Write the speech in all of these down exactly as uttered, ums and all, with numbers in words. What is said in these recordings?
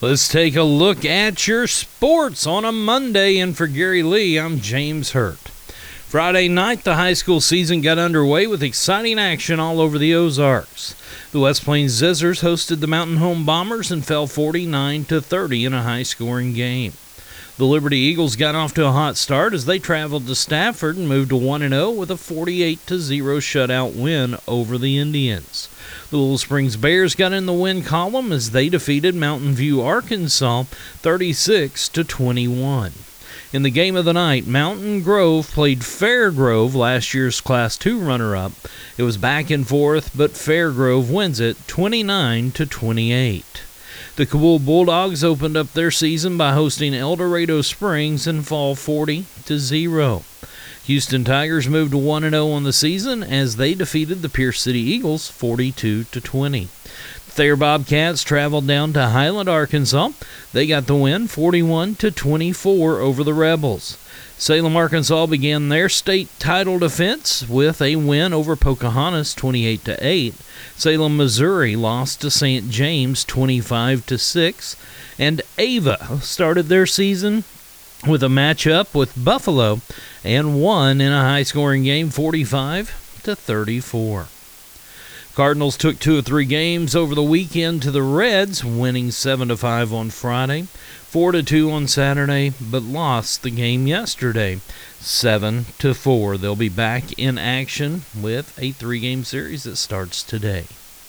Let's take a look at your sports on a Monday, and for Gary Lee, I'm James Hurt. Friday night, the high school season got underway with exciting action all over the Ozarks. The West Plains Zizzers hosted the Mountain Home Bombers and fell forty-nine to thirty in a high-scoring game. The Liberty Eagles got off to a hot start as they traveled to Stafford and moved to one and oh with a forty-eight to zero shutout win over the Indians. The Little Springs Bears got in the win column as they defeated Mountain View, Arkansas, thirty-six to twenty-one. In the game of the night, Mountain Grove played Fairgrove, last year's Class two runner-up. It was back and forth, but Fairgrove wins it twenty-nine to twenty-eight. The Kabul Bulldogs opened up their season by hosting El Dorado Springs and fall forty to zero. Houston Tigers moved to one and oh on the season as they defeated the Pierce City Eagles forty-two to twenty. Thayer Bobcats traveled down to Highland, Arkansas. They got the win forty-one to twenty-four over the Rebels. Salem, Arkansas began their state title defense with a win over Pocahontas twenty-eight to eight. Salem, Missouri lost to Saint James twenty-five to six, and Ava started their season with a matchup with Buffalo and won in a high-scoring game forty-five to thirty-four. Cardinals took two of three games over the weekend to the Reds, winning seven to five on Friday, four to two on Saturday, but lost the game yesterday, seven to four. They'll be back in action with a three-game series that starts today.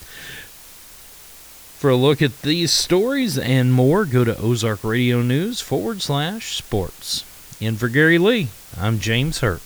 For a look at these stories and more, go to Ozark Radio News forward slash sports. In for Gary Lee, I'm James Hurt.